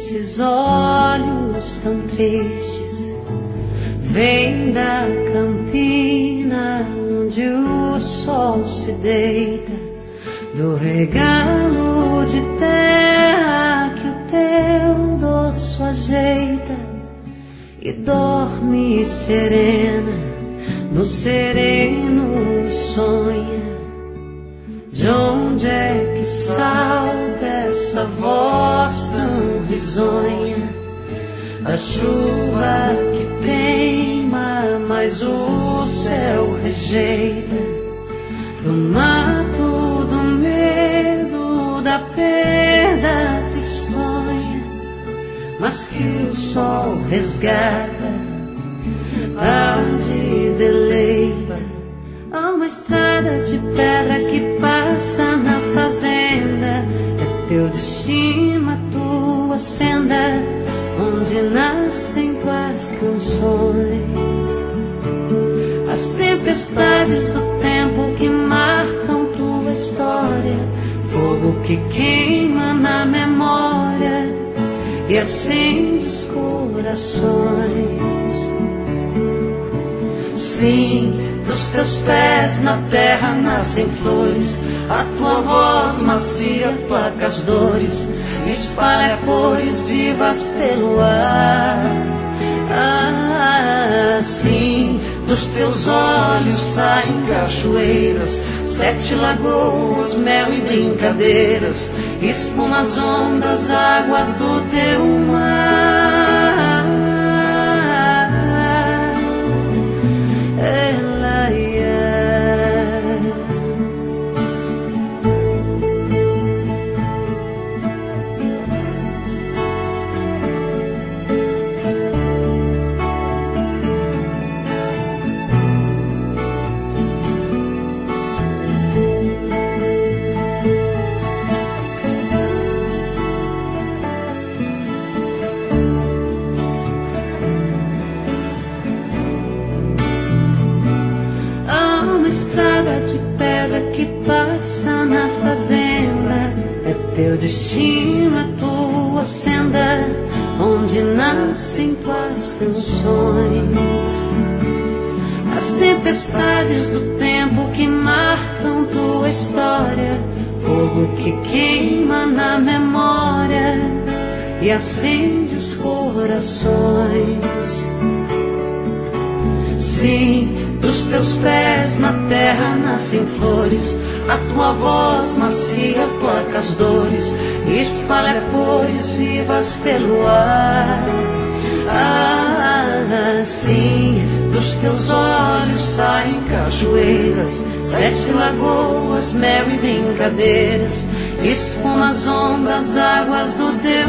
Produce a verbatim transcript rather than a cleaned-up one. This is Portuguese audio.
esses olhos tão tristes vêm da campina onde o sol se deita, do regalo de terra que o teu dorso ajeita e dorme serena, no sereno sonha. De onde é que salta essa voz tão risonha? A chuva que teima, mas o céu rejeita, do mato, do medo, da perda tristonha, mas que o sol resgata, tarde deleita. Há uma estrada de pedra que passa na fazenda, é teu destino, a tua senda, onde nascem tuas canções. As tempestades do tempo que marcam tua história, fogo que queima na memória e acende os corações. Sim, dos teus pés na terra nascem flores, a tua voz macia placa as dores, espalha cores vivas pelo ar. Ah, sim, dos teus olhos saem cachoeiras, sete lagoas, mel e brincadeiras, espuma as ondas, águas do teu mar. Ela é. Que passa na fazenda, é teu destino, a tua senda, onde nascem tuas canções. As tempestades do tempo que marcam tua história, fogo que queima na memória e acende os corações. Sim, dos teus pés na terra nascem flores, a tua voz macia placa as dores, espalha cores vivas pelo ar. Ah, sim, dos teus olhos saem cachoeiras, sete lagoas, mel e brincadeiras, espuma as ondas, águas do teu